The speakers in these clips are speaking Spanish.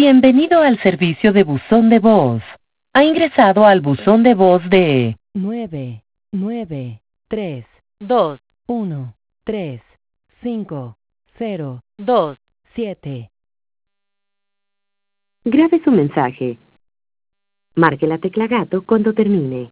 Bienvenido al servicio de buzón de voz. Ha ingresado al buzón de voz de 9, 9, 3, 2, 1, 3, 5, 0, 2. 7. Grabe su mensaje. Marque la tecla gato cuando termine.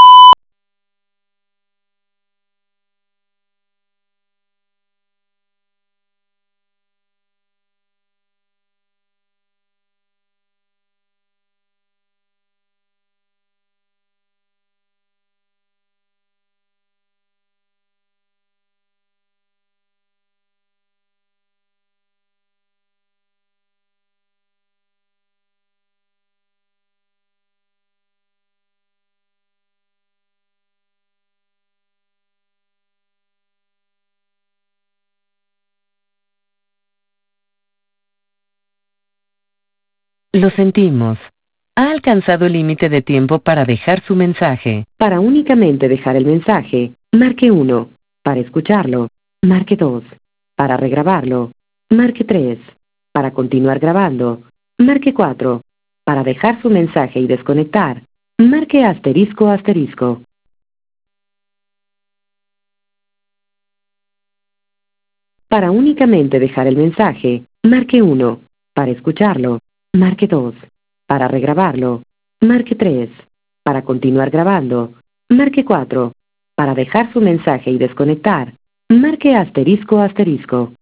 Lo sentimos. Ha alcanzado el límite de tiempo para dejar su mensaje. Para únicamente dejar el mensaje, marque 1. Para escucharlo, marque 2. Para regrabarlo, marque 3. Para continuar grabando, marque 4. Para dejar su mensaje y desconectar, marque asterisco asterisco. Para únicamente dejar el mensaje, marque 1. Para escucharlo, marque 2. Para regrabarlo, marque 3. Para continuar grabando, marque 4. Para dejar su mensaje y desconectar, marque asterisco asterisco.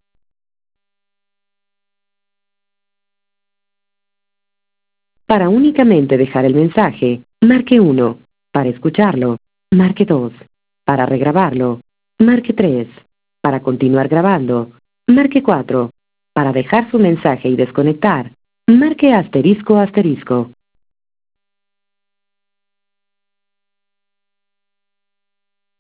Para únicamente dejar el mensaje, marque 1. Para escucharlo, marque 2. Para regrabarlo, marque 3. Para continuar grabando, marque 4. Para dejar su mensaje y desconectar, marque asterisco asterisco.